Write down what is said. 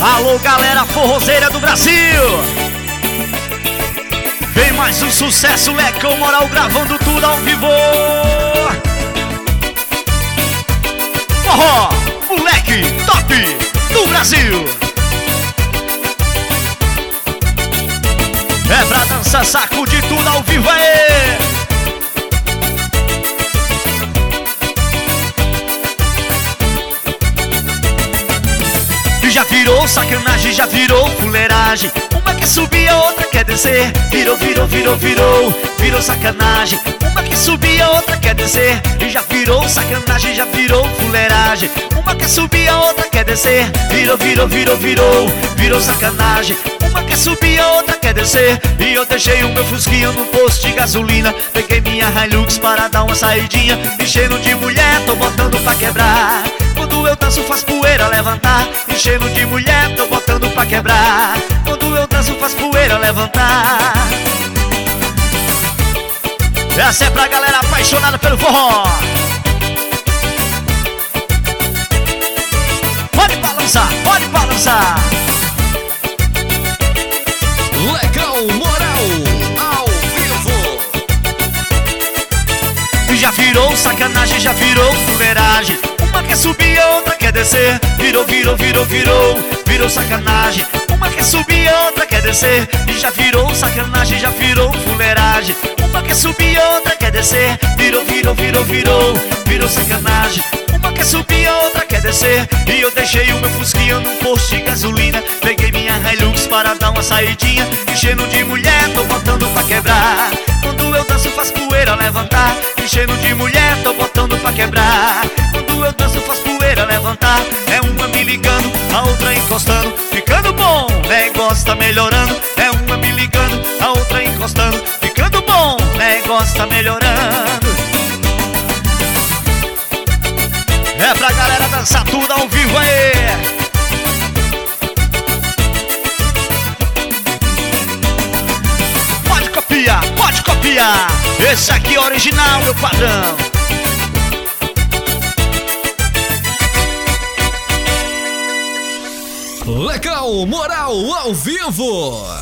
Alô, galera forrozeira do Brasil. Vem mais um sucesso, Lecão Moral gravando tudo ao vivo. Forró, moleque top do Brasil. É pra dançar, sacudir tudo ao vivo aí. Já virou sacanagem, já virou fuleiragem. Uma quer subir, a outra quer descer. Virou, virou, virou, virou, virou sacanagem. Uma quer subir, a outra quer descer. E já virou sacanagem, já virou fuleiragem. Uma quer subir, a outra quer descer. Virou, virou, virou, virou, virou sacanagem. Uma quer subir, a outra quer descer. E eu deixei o meu fusquinha no posto de gasolina. Peguei minha Hilux para dar uma saidinha. Enchendo de mulher, tô botando pra quebrar. Quando eu danço faz poeira levantar. Enchendo de mulher, tô botando pra quebrar. Quando eu danço faz poeira levantar. Essa é pra galera apaixonada pelo forró. Pode balançar, pode balançar. Lecão Moral ao vivo. Já virou sacanagem, já virou fuleiragem. Uma quer subir, a outra quer descer. Virou, virou, virou, virou, virou sacanagem. Uma quer subir, a outra quer descer. E já virou sacanagem, já virou fuleiragem. Uma quer subir, a outra quer descer. Virou, virou, virou, virou, virou sacanagem. Uma quer subir, a outra quer descer. E eu deixei o meu fusquinha num posto de gasolina. Peguei minha Hilux para dar uma saidinha. Enchendo de mulher, tô botando pra quebrar. Quando eu danço faz poeira levantar. Enchendo de mulher, tô botando pra quebrar. Quando eu danço faz poeira levantar. É uma me ligando, a outra encostando. Ficando bom, negócio tá melhorando. É uma me ligando, a outra encostando. Ficando bom, negócio tá melhorando. É pra galera dançar tudo ao vivo aí. Pode copiar, pode copiar. Esse aqui é original, meu padrão. Lecão Moral ao vivo.